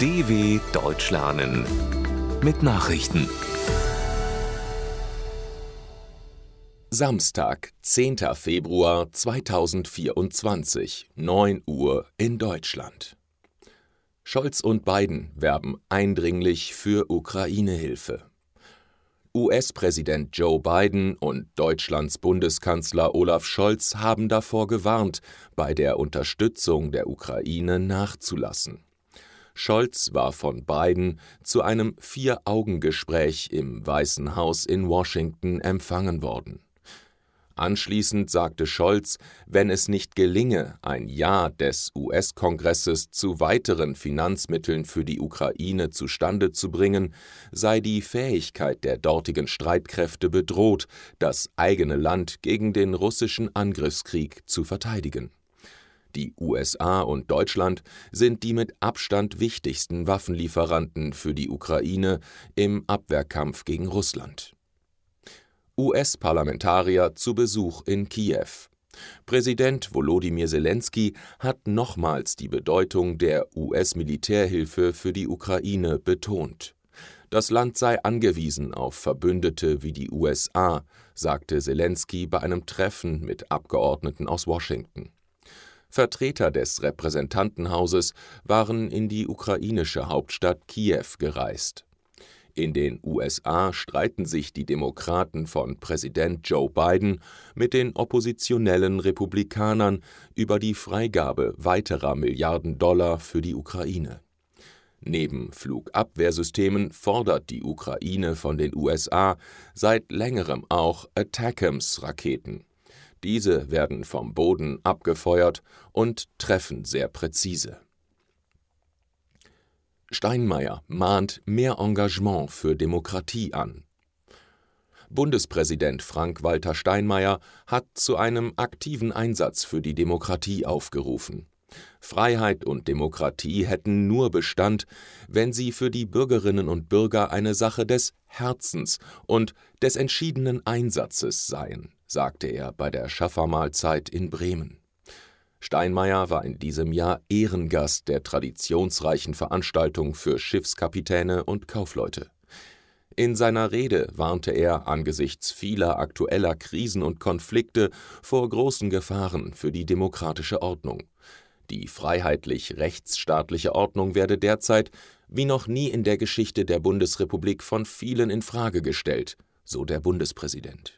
DW Deutsch lernen mit Nachrichten. Samstag, 10. Februar 2024, 9 Uhr in Deutschland. Scholz und Biden werben eindringlich für Ukraine-Hilfe. US-Präsident Joe Biden und Deutschlands Bundeskanzler Olaf Scholz haben davor gewarnt, bei der Unterstützung der Ukraine nachzulassen. Scholz war von Biden zu einem Vier-Augen-Gespräch im Weißen Haus in Washington empfangen worden. Anschließend sagte Scholz, wenn es nicht gelinge, ein Ja des US-Kongresses zu weiteren Finanzmitteln für die Ukraine zustande zu bringen, sei die Fähigkeit der dortigen Streitkräfte bedroht, das eigene Land gegen den russischen Angriffskrieg zu verteidigen. Die USA und Deutschland sind die mit Abstand wichtigsten Waffenlieferanten für die Ukraine im Abwehrkampf gegen Russland. US-Parlamentarier zu Besuch in Kiew. Präsident Volodymyr Zelensky hat nochmals die Bedeutung der US-Militärhilfe für die Ukraine betont. Das Land sei angewiesen auf Verbündete wie die USA, sagte Zelensky bei einem Treffen mit Abgeordneten aus Washington. Vertreter des Repräsentantenhauses waren in die ukrainische Hauptstadt Kiew gereist. In den USA streiten sich die Demokraten von Präsident Joe Biden mit den oppositionellen Republikanern über die Freigabe weiterer Milliarden Dollar für die Ukraine. Neben Flugabwehrsystemen fordert die Ukraine von den USA seit längerem auch ATACMS-Raketen. Diese werden vom Boden abgefeuert und treffen sehr präzise. Steinmeier mahnt mehr Engagement für Demokratie an. Bundespräsident Frank-Walter Steinmeier hat zu einem aktiven Einsatz für die Demokratie aufgerufen. Freiheit und Demokratie hätten nur Bestand, wenn sie für die Bürgerinnen und Bürger eine Sache des Herzens und des entschiedenen Einsatzes seien, sagte er bei der Schaffermahlzeit in Bremen. Steinmeier war in diesem Jahr Ehrengast der traditionsreichen Veranstaltung für Schiffskapitäne und Kaufleute. In seiner Rede warnte er angesichts vieler aktueller Krisen und Konflikte vor großen Gefahren für die demokratische Ordnung. Die freiheitlich-rechtsstaatliche Ordnung werde derzeit, wie noch nie in der Geschichte der Bundesrepublik, von vielen in Frage gestellt, so der Bundespräsident.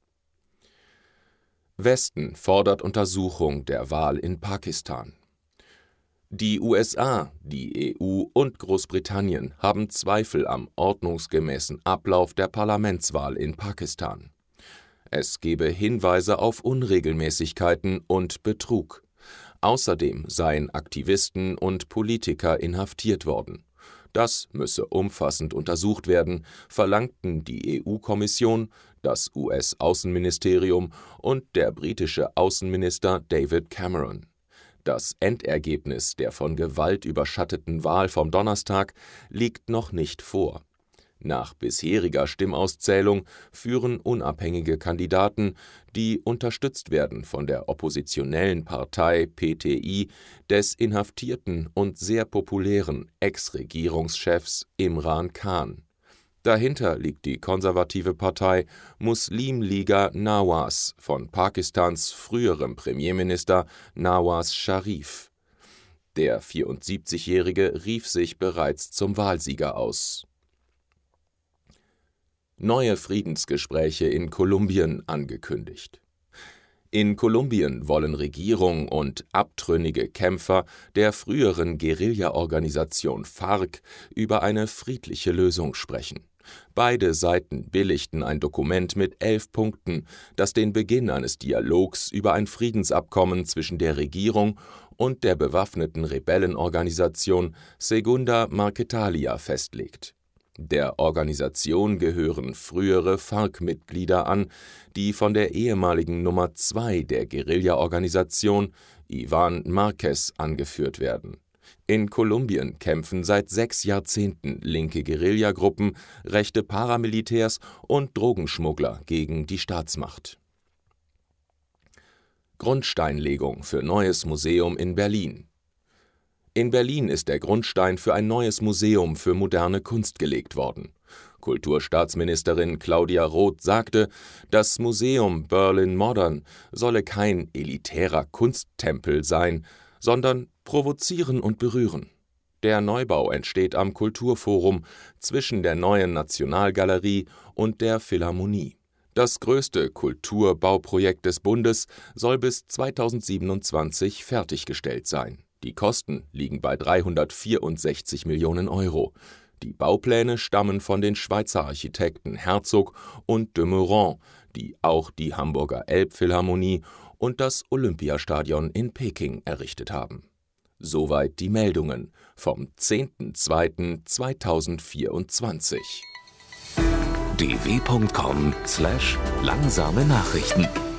Westen fordert Untersuchung der Wahl in Pakistan. Die USA, die EU und Großbritannien haben Zweifel am ordnungsgemäßen Ablauf der Parlamentswahl in Pakistan. Es gebe Hinweise auf Unregelmäßigkeiten und Betrug. Außerdem seien Aktivisten und Politiker inhaftiert worden. Das müsse umfassend untersucht werden, verlangten die EU-Kommission, das US-Außenministerium und der britische Außenminister David Cameron. Das Endergebnis der von Gewalt überschatteten Wahl vom Donnerstag liegt noch nicht vor. Nach bisheriger Stimmauszählung führen unabhängige Kandidaten, die unterstützt werden von der oppositionellen Partei PTI des inhaftierten und sehr populären Ex-Regierungschefs Imran Khan. Dahinter liegt die konservative Partei Muslim Liga Nawaz von Pakistans früherem Premierminister Nawaz Sharif. Der 74-Jährige rief sich bereits zum Wahlsieger aus. Neue Friedensgespräche in Kolumbien angekündigt. In Kolumbien wollen Regierung und abtrünnige Kämpfer der früheren Guerilla-Organisation FARC über eine friedliche Lösung sprechen. Beide Seiten billigten ein Dokument mit 11 Punkten, das den Beginn eines Dialogs über ein Friedensabkommen zwischen der Regierung und der bewaffneten Rebellenorganisation Segunda Marquetalia festlegt. Der Organisation gehören frühere FARC-Mitglieder an, die von der ehemaligen Nummer 2 der Guerilla-Organisation, Iván Márquez, angeführt werden. In Kolumbien kämpfen seit 6 Jahrzehnten linke Guerillagruppen, rechte Paramilitärs und Drogenschmuggler gegen die Staatsmacht. Grundsteinlegung für neues Museum in Berlin. In Berlin ist der Grundstein für ein neues Museum für moderne Kunst gelegt worden. Kulturstaatsministerin Claudia Roth sagte, das Museum Berlin Modern solle kein elitärer Kunsttempel sein, sondern provozieren und berühren. Der Neubau entsteht am Kulturforum zwischen der neuen Nationalgalerie und der Philharmonie. Das größte Kulturbauprojekt des Bundes soll bis 2027 fertiggestellt sein. Die Kosten liegen bei 364 Millionen Euro. Die Baupläne stammen von den Schweizer Architekten Herzog und de Meuron, die auch die Hamburger Elbphilharmonie und das Olympiastadion in Peking errichtet haben. Soweit die Meldungen vom 10.02.2024. dw.com/langsame Nachrichten